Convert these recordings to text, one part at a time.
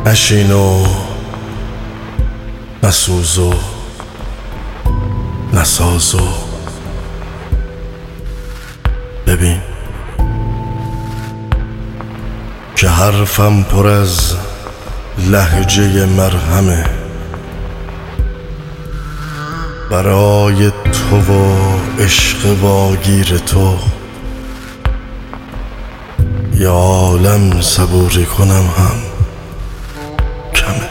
نشین و نسوز و نساز و ببین که حرفم پر از لهجه مرهمه برای تو و عشق واگیر تو. یا عالم صبوری کنم هم کمه.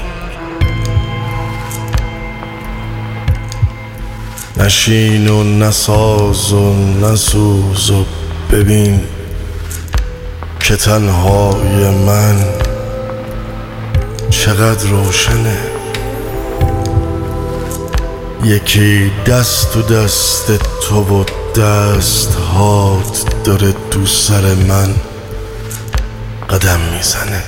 نشین و نساز و نسوز و ببین که تنهای من چقدر روشنه. یکی دست تو دست تو و دست هات داره تو سر من قدم میزنه.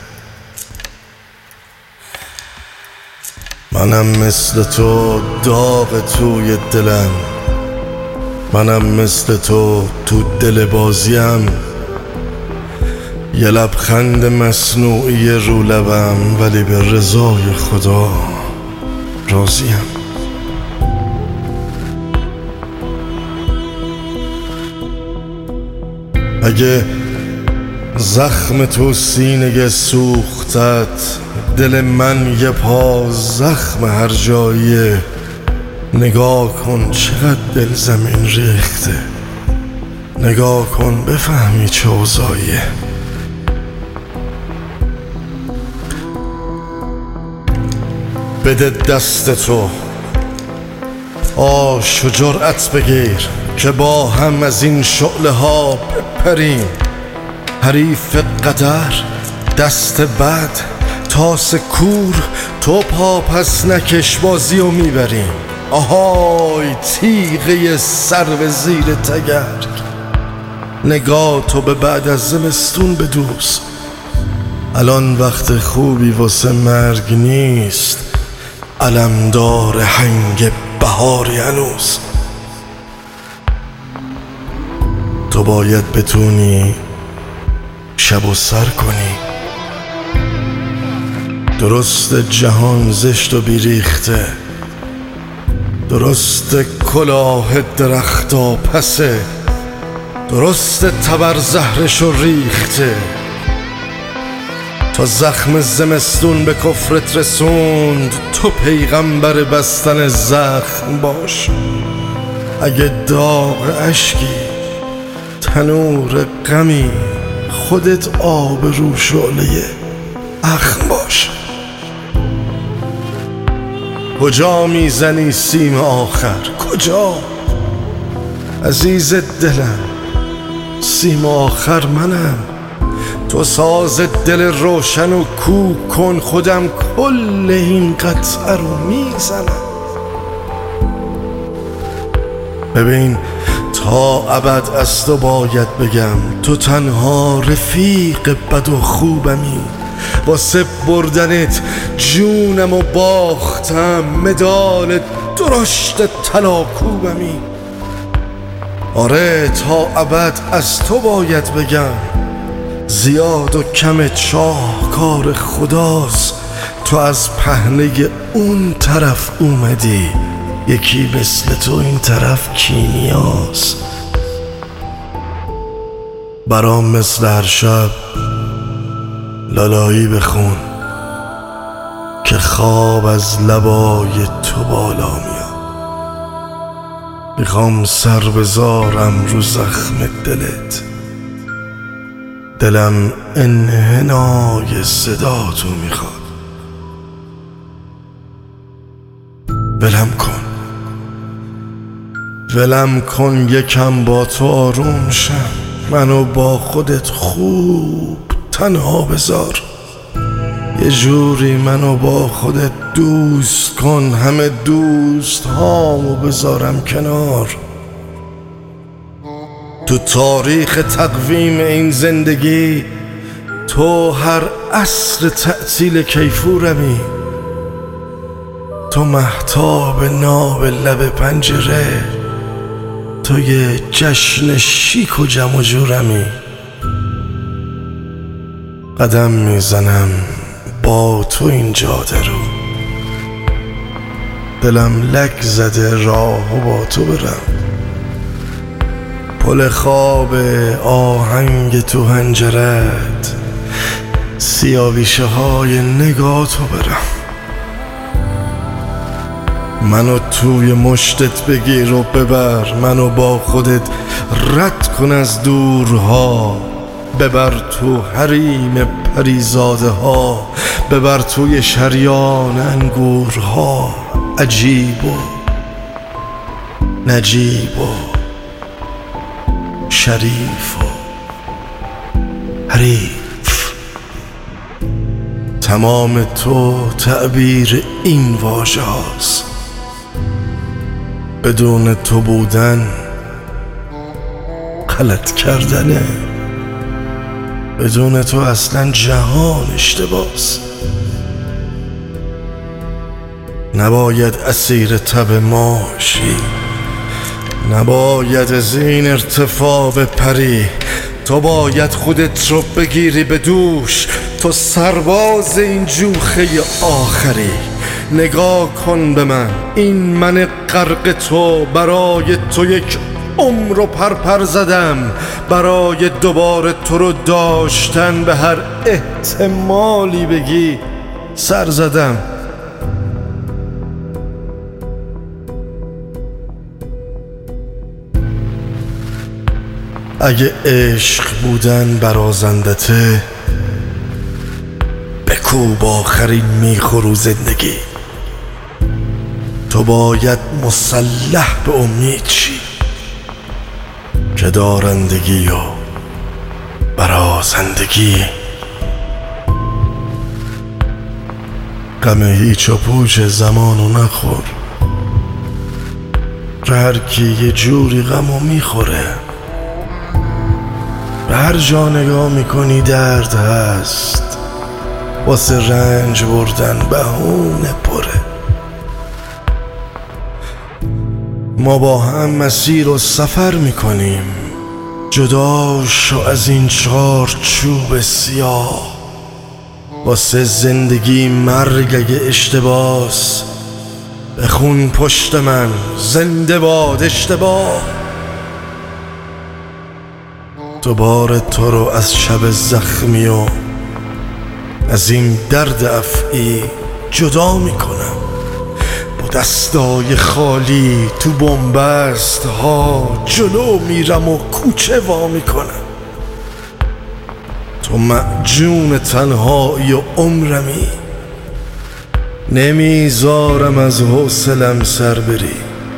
منم مثل تو داغ توی دلم، منم مثل تو دل بازیم. یه لبخند مصنوعی رو لبم ولی به رضای خدا راضیم. اگه زخم تو سینه سوختت، دل من یه پا زخم هر جاییه. نگاه کن چقدر دل زمین ریخته، نگاه کن بفهمی چه اوضاعیه. بده دست تو آش و جرأت بگیر که با هم از این شعله ها بپریم. حریف قدر دست بد تاس کور، تو پا پس نکش بازی رو میبریم. آهای تیغه سر به زیر تگرگ، نگاه تو به بعد از زمستون بدوز. الان وقت خوبی واسه مرگ نیست، علمدار هنگ بهاری هنوز. تو باید بتونی شب و سر کنی. درست جهان زشت و بیریخته، درست کلاه درختا پسه، درست تبر زهرش و ریخته. تا زخم زمستون به کفرت رسوند، تو پیغمبر بستن زخم باش. اگه داغ اشکی تنور غمی، خودت آب رو شعله اخم باش. کجا میزنی سیم آخر؟ کجا؟ عزیز دلم سیم آخر منم. تو ساز دل روشن و کوک کن، خودم کل این قطعه رو میزنم. ببین تا ابد از تو باید بگم، تو تنها رفیق بد و خوبمی. واسه بردنت جونم و باختم، مدال درشت طلاکوبمی. آره تا ابد از تو باید بگم، زیاد و کم چاه کار خداست. تو از پهنه اون طرف اومدی، یکی مثل تو این طرف کیمیاست. برام مثل هر شب لالایی بخون که خواب از لبای تو بالا میاد. میخوام سر بذارم رو زخم دلت، دلم انحنای صدا تو میخواد. ولم کن یکم با تو آروم شم، منو با خودت خوب تنها بذار. یه جوری منو با خودت دوست کن، همه دوست هامو بذارم کنار. تو تاریخ تقویم این زندگی، تو هر عصر تعطیل کیفورمی. تو مهتاب ناب لب پنجره، تو یه جشن شیک و جمع و جورمی. قدم میزنم با تو این جاده رو. دلم لک زده راهو با تو برم، پل خواب آهنگ تو هنجرت، سیاویشه های نگاه تو برم. منو توی مشتت بگیر و ببر، منو با خودت رد کن از دورها، ببر تو حریم پریزاده ها، ببر توی شریان انگورها. عجیب و نجیب و شریف و حریف، تمام تو تعبیر این واژه هاست. بدون تو بودن غلط کردنه، بدون تو اصلا جهان اشتباس. نباید اسیر تب ماشی، نباید از این ارتفاع بپری. تو باید خودت رو بگیری به دوش، تو سرباز این جوخه آخری. نگاه کن به من، این من غرق تو، برای تو یک عمر رو پرپر زدم، برای دوباره تو رو داشتن به هر احتمالی بگی سر زدم. اگه عشق بودن برازندته، بکوب آخرین میخورو زندگی. تو باید مسلح به امید چی که دارندگی و برازندگی. غم هیچ و پوچ زمانو نخور، هر کی یه جوری غمو میخوره. به هر جا نگاه میکنی درد هست، واسه رنج بردن بهونه پره. ما با هم مسیر و سفر میکنیم، جدا شو از این چارچوب سیاه. واسه زندگی مرگ اگه اشتباس، بخون پشت من زنده باد اشتباه. دوباره تو رو از شب زخمی و از این درد افعی جدا میکنم. با دستای خالی تو بنبست ها جلو میرم و کوچه وا میکنم. تو معجون تنهایی و عمرمی، نمیذارم از حوصلم سر بری.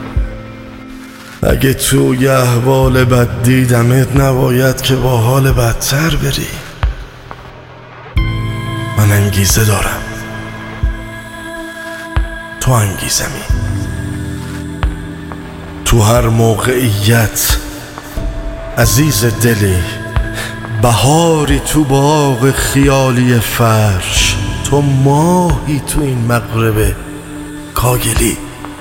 اگه توی احوال بد دیدمت، نباید که با حال بدتر بری. من انگیزه دارم، تو انگیزمی. تو هر موقعیت عزیز دلی، بهاری تو باغ خیالی فرش. تو ماهی تو این مغرب کاگلی.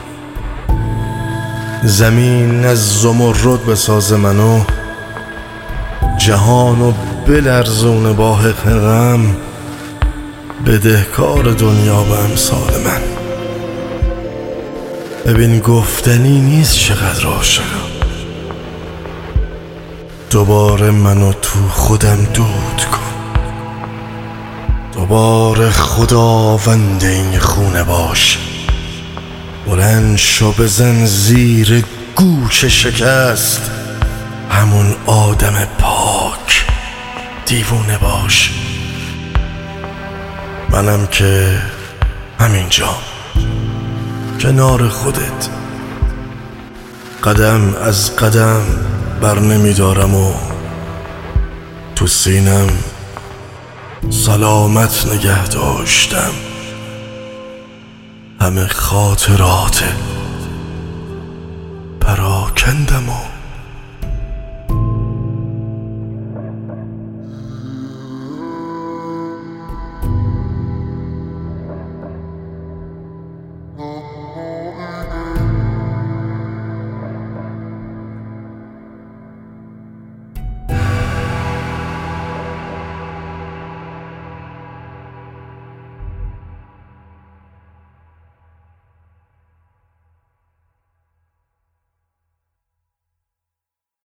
زمین از زمرد بساز منو، جهانو بلرزونه با حق غم. بدهکار دنیا به امثال من. ببین گفتنی نیست چقدر عاشقم. دوباره منو تو خودم دود کن، دوباره خداوند این خونه باش. بلند شو بزن زیر گوش شکست، همون آدم پاک دیوونه باش. منم که همینجا کنار خودت، قدم از قدم بر نمیدارم و تو سینم سلامت نگه داشتم. همه خاطرات پراکندم و